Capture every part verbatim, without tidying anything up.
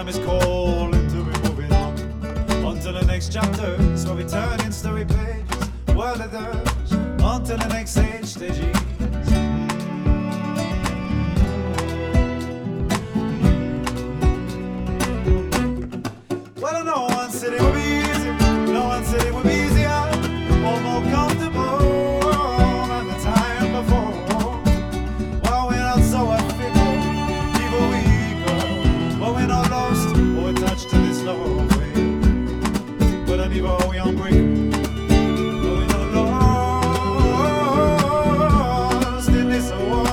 time is calling to be moving on. On to the next chapter, so we turn in story pages. World of dirge, on to the next stage, stage ease. Well, no one said it would be easy, no one said it would be easier, or more comfortable than the time before. Well, we're not so fickle, people we go, but we're not lost or attached to this love way. But I need all we on break, but we're not lost in this war.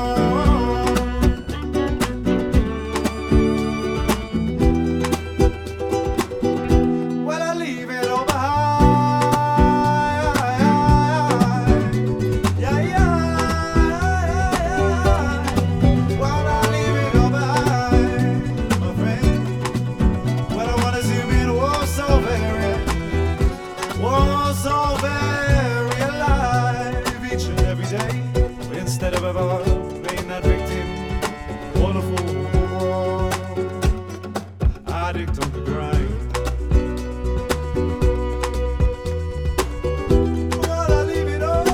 Well, I leave it all behind. Yeah, yeah. Well, I leave it all behind, my friend. Well, I wanna zoom in, oh, so very, oh, so very alive each and every day. Instead of ever being that victim or the fool, addict on the grind. Well, I leave it all.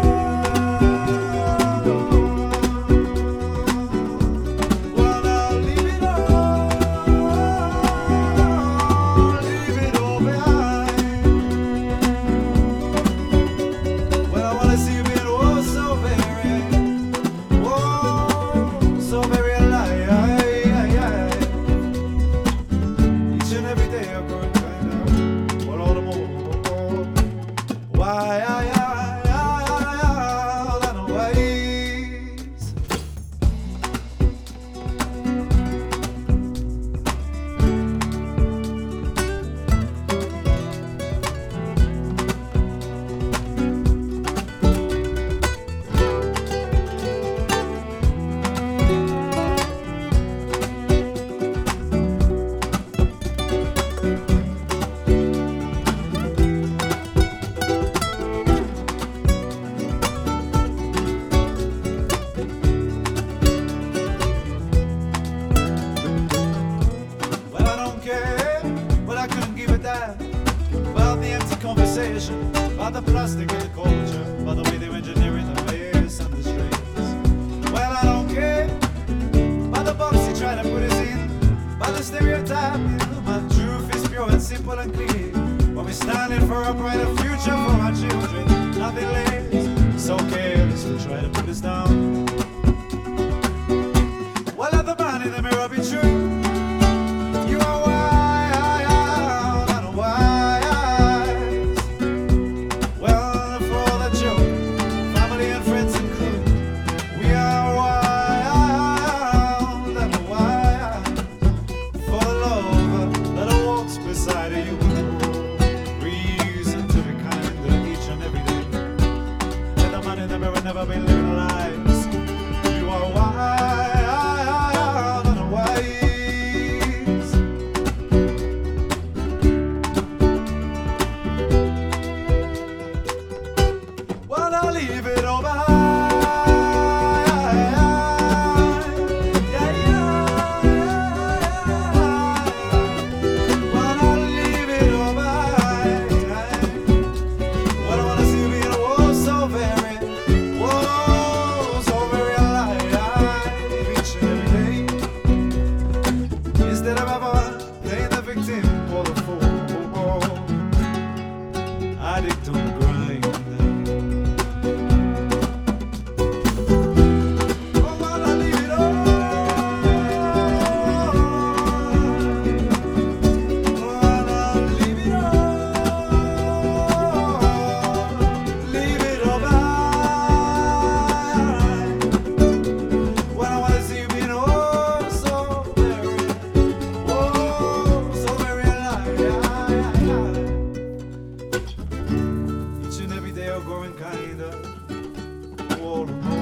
Well, I'll leave it all. Leave it all behind. Well, I wanna see you being oh so very, oh so very alive. Each and every day I'm going kind of, well, all the more. Why, I, I, I, I know ways. Well, I don't care, but I couldn't give a damn about the empty conversation, about the plastic and the culture, about the way they're engineering the bass and the strings. Well, I don't care about the box you try to put us in, about the stereotype. My truth is pure and simple and clear. When we're standing for a brighter future for our children, nothing less. So careless to try to put us down. Well, let the man in the mirror be true. You are wild and wise. Well, for all the children, family and friends and crew, we are wild and wise. For the love that walks beside you, reason to be kind to each and every day. Let the man in the mirror never be living lies. You are wild and wise. Well, I'll leave it all behind. Yeah, yeah. Well, I'll leave it all behind. Well, I wanna see you being oh so very, oh so very alive each and every day. Instead of ever playing the victim or the fool, addict on the grind. Oh, well, I'll leave it all. Well, I'll leave it all. Leave it all behind. Well, I wanna see you being oh so very, oh so very alive. Each and every day I'm growing kinder. Oh,